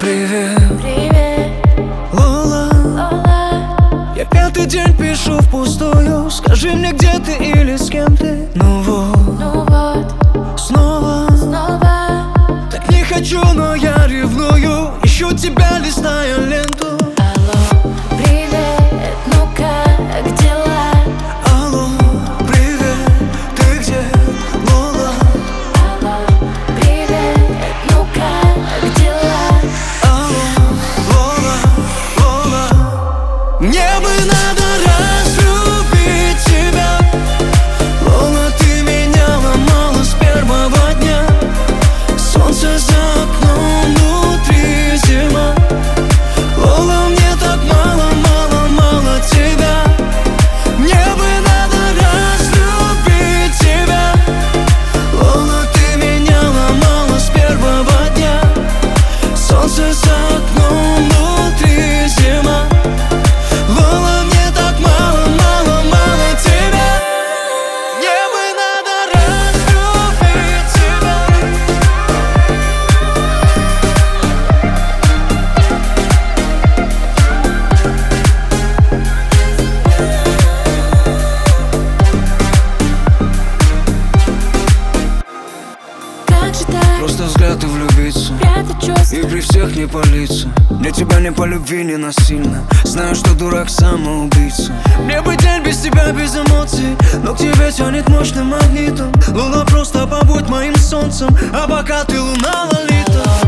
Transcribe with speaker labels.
Speaker 1: Привет,
Speaker 2: Привет,
Speaker 1: Лола.
Speaker 2: Лола.
Speaker 1: Я пятый день пишу впустую. Скажи мне, где ты или с кем ты. Ну вот, снова так не хочу, но я ревную. Ищу тебя, листая ленту.
Speaker 2: Алло, привет, ну как дела?
Speaker 1: Алло, привет, ты где, Лола?
Speaker 2: Алло, привет, ну как дела?
Speaker 1: Алло, Лола, Лола. Мне бы надо разлюбить тебя. Лола, ты меня ломала с первого дня. Солнце за окном, внутри зима. Лола, мне так мало, мало, мало тебя. Мне бы надо разлюбить тебя. Лола, ты меня ломала с первого дня. Солнце за окном, внутри зима. Лола, мне так мало, мало, мало тебя. Мне бы надо разлюбить тебя.
Speaker 2: Как же так?
Speaker 1: Просто взгляд и влюбиться,
Speaker 2: Прятать чувства.
Speaker 1: и при всех не палиться. Мне тебя не по любви, не насильно. Знаю, что дурак самоубийца. Мне бы день без тебя, без эмоций, но к тебе тянет мощным магнитом. Луна, просто побудь моим солнцем, а пока ты луна, лолита.